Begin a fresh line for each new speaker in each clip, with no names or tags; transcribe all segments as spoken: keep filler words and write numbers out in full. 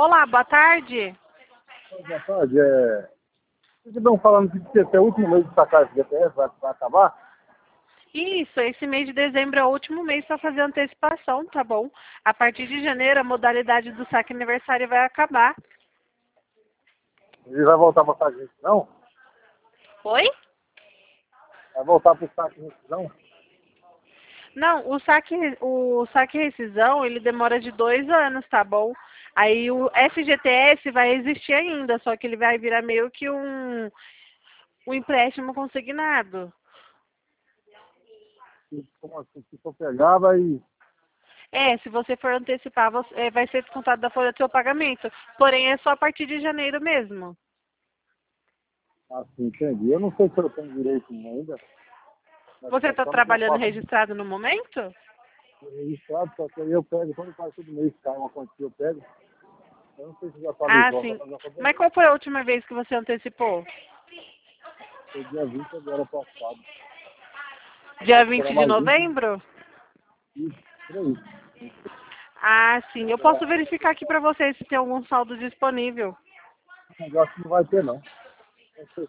Olá, boa tarde.
Boa tarde. É... Vocês estão falando que esse é o último mês de sacar esse G P S, vai, vai acabar?
Isso, esse mês de dezembro é o último mês para fazer antecipação, tá bom? A partir de janeiro, a modalidade do saque aniversário vai acabar.
Ele vai voltar para saque de rescisão?
Oi?
Vai voltar para o saque de rescisão?
Não, o saque, o saque rescisão, ele demora de dois anos, tá bom? Aí o F G T S vai existir ainda, só que ele vai virar meio que um, um empréstimo consignado.
E como assim? Se for pegar, vai...
É, se você for antecipar, você, é, vai ser descontado da folha do seu pagamento. Porém, é só a partir de janeiro mesmo.
Assim, entendi. Eu não sei se eu tenho direito ainda.
Você está trabalhando registrado no momento?
Registrado, só que aí eu pego, quando faz todo mês, cai uma quantia, eu pego. Eu não sei se já
Ah,
atualizou,
sim.
mas já foi
Mas qual foi a última vez que você antecipou?
Foi dia vinte agora passado.
Dia
Será
vinte de
mais vinte?
novembro?
Isso, por aí.
Ah, sim. Eu posso verificar aqui para você se tem algum saldo disponível.
Eu acho que não vai ter, não. Não sei.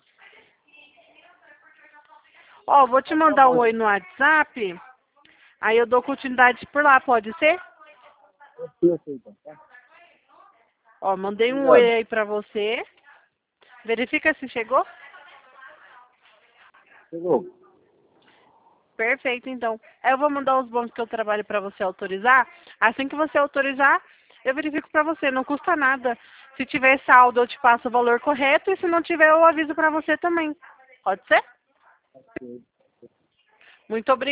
Ó, vou te
Mas tá
mandar um
bom,
oi no WhatsApp. Aí eu dou continuidade por lá, pode ser?
eu sei, eu sei, então, tá?
Ó, mandei um oi
Obrigado.
aí pra você. Verifica se chegou.
Chegou.
Perfeito, então. Aí eu vou mandar os bônus que eu trabalho para você autorizar. Assim que você autorizar, eu verifico para você. Não custa nada. Se tiver saldo, eu te passo o valor correto. E se não tiver, eu aviso para você também. Pode ser?
Ok.
Muito obrigada.